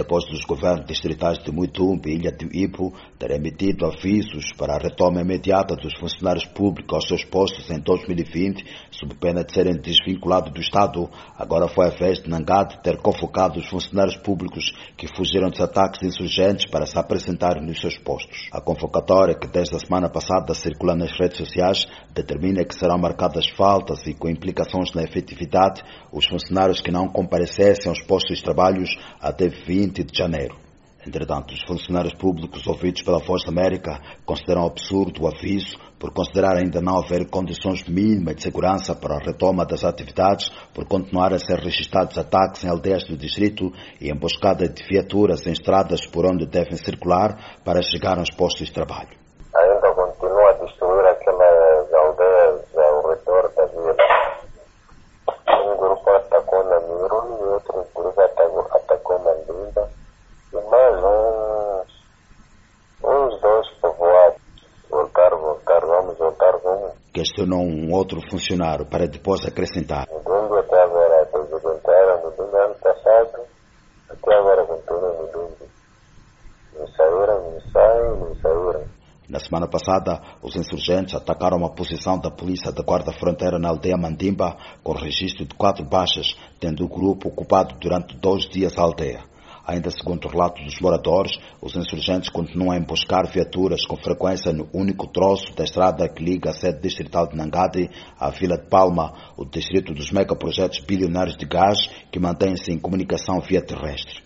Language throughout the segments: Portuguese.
depois dos governos distritais de Muitumbe e Ilha de Ipu terem emitido avisos para a retoma imediata dos funcionários públicos aos seus postos em 2020, sob pena de serem desvinculados do Estado, agora foi a vez de Nangade ter convocado os funcionários públicos que fugiram dos ataques insurgentes para se apresentarem nos seus postos. A convocatória, que desde a semana passada circula nas redes sociais, determina que serão marcadas faltas e, com implicações na efetividade, os funcionários que não comparecessem aos postos de trabalho até 20 de janeiro. Entretanto, os funcionários públicos ouvidos pela Voz da América consideram absurdo o aviso por considerar ainda não haver condições mínimas de segurança para a retoma das atividades, por continuar a ser registrados ataques em aldeias do distrito e emboscada de viaturas em estradas por onde devem circular para chegar aos postos de trabalho. Ainda continua a destruir aquelas aldeias ao redor da vila. Um grupo atacou na Miro e outro grupo atacou Mandimba e mais uns dois povoados. Vamos voltar rumo. Questionou um outro funcionário para depois acrescentar. Mudumbi até agora apresentaram Mudumbi ano passado, até agora continua Mudumbi. Não saíram. Na semana passada, os insurgentes atacaram uma posição da polícia da Guarda Fronteira na aldeia Mandimba, com registro de 4 baixas, tendo o grupo ocupado durante 2 dias a aldeia. Ainda segundo o relato dos moradores, os insurgentes continuam a emboscar viaturas com frequência no único troço da estrada que liga a sede distrital de Nangade à Vila de Palma, o distrito dos megaprojetos bilionários de gás que mantém-se em comunicação via terrestre.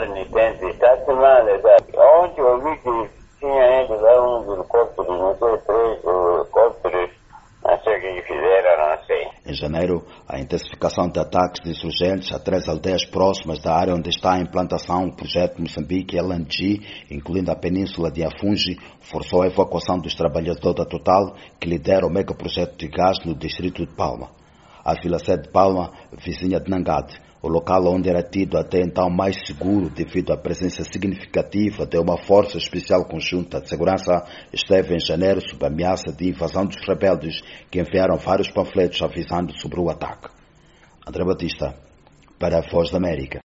Ontem eu vi que tinha ainda lá uns helicópteros, não sei, 3 helicópteros, não sei o que fizeram, não sei. Em janeiro, a intensificação de ataques de insurgentes a 3 aldeias próximas da área onde está a implantação o projeto Moçambique LNG, incluindo a península de Afungi, forçou a evacuação dos trabalhadores da Total, que lidera o megaprojeto de gás no distrito de Palma. A Vila Sede de Palma, vizinha de Nangade, o local onde era tido até então mais seguro devido à presença significativa de uma força especial conjunta de segurança, esteve em janeiro sob ameaça de invasão dos rebeldes que enviaram vários panfletos avisando sobre o ataque. André Batista, para a Voz da América.